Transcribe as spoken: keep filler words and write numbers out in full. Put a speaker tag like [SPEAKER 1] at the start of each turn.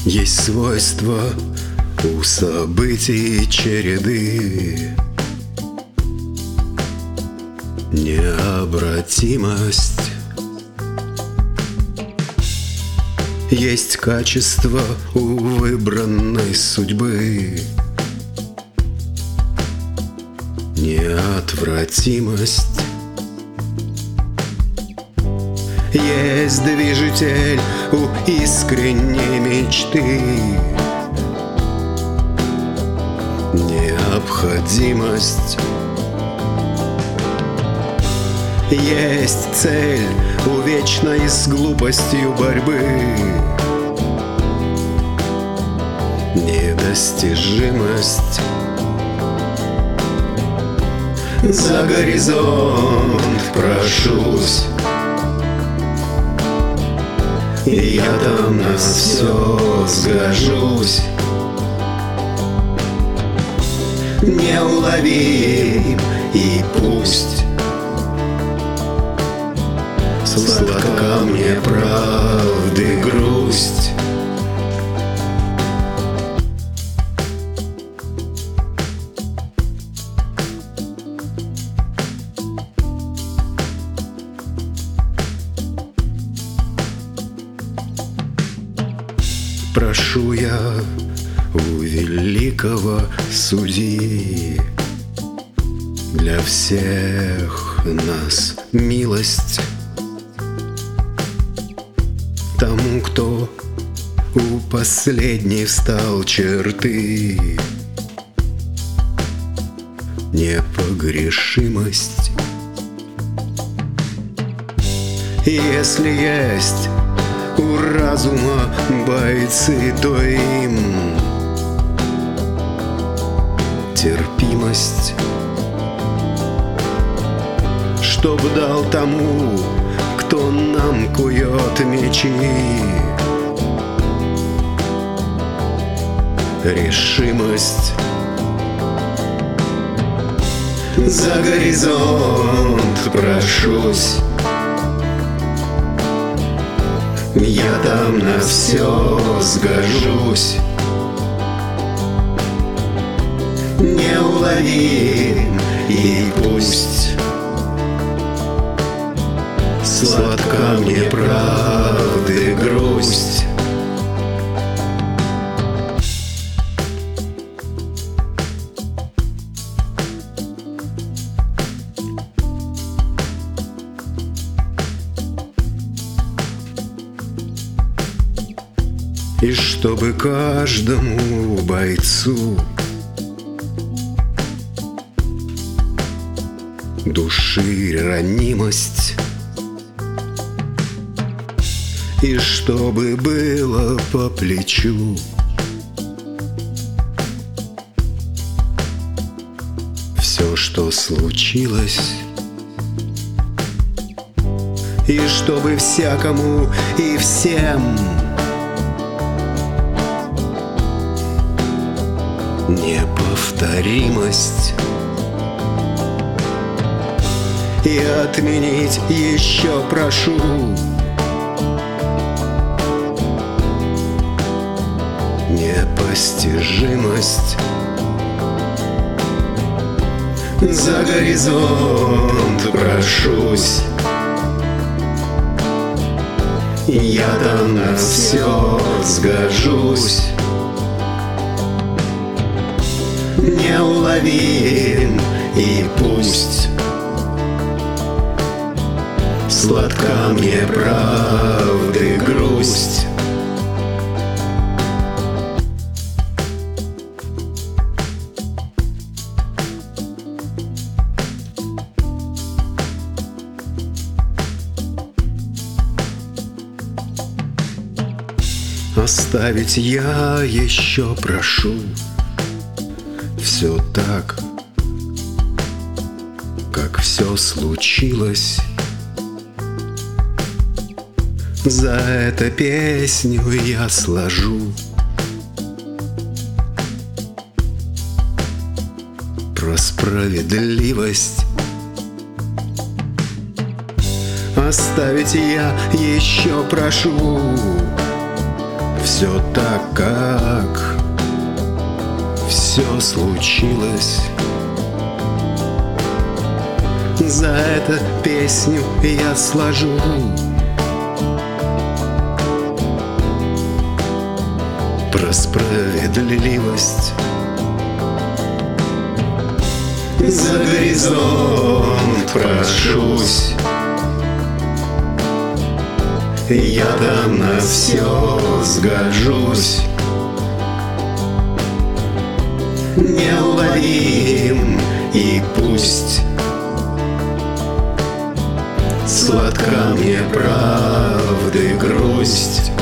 [SPEAKER 1] Есть свойства у событий череды, необратимость. Есть качество у выбранной судьбы, неотвратимость. Есть движитель у искренней мечты, необходимость. Есть цель у вечной с глупостью борьбы, недостижимость. За горизонт прошусь, и я там на все сгожусь. Неуловим и пусть сладка мне правды грусть. Прошу я у великого судьи для всех нас милость. Тому, кто у последней встал черты, непогрешимость. Если есть у разума бойцы, то им терпимость. Чтоб дал тому, кто нам кует мечи, решимость. За горизонт прошусь, я там на все сгожусь. Неуловим и пусть сладка мне правды грусть. И чтобы каждому бойцу души ранимость, и чтобы было по плечу все, что случилось, и чтобы всякому и всем неповторимость. И отменить еще прошу непостижимость. За горизонт прошусь, я там на все сгожусь. Неуловим и пусть сладка мне правды грусть. Оставить я еще прошу все так, как все случилось. За это песню я сложу про справедливость. Оставить я еще прошу все так, как все случилось. За это песню я сложу про справедливость. За горизонт прошусь, я там на все сгожусь. Неуловим, и пусть сладка мне правды грусть.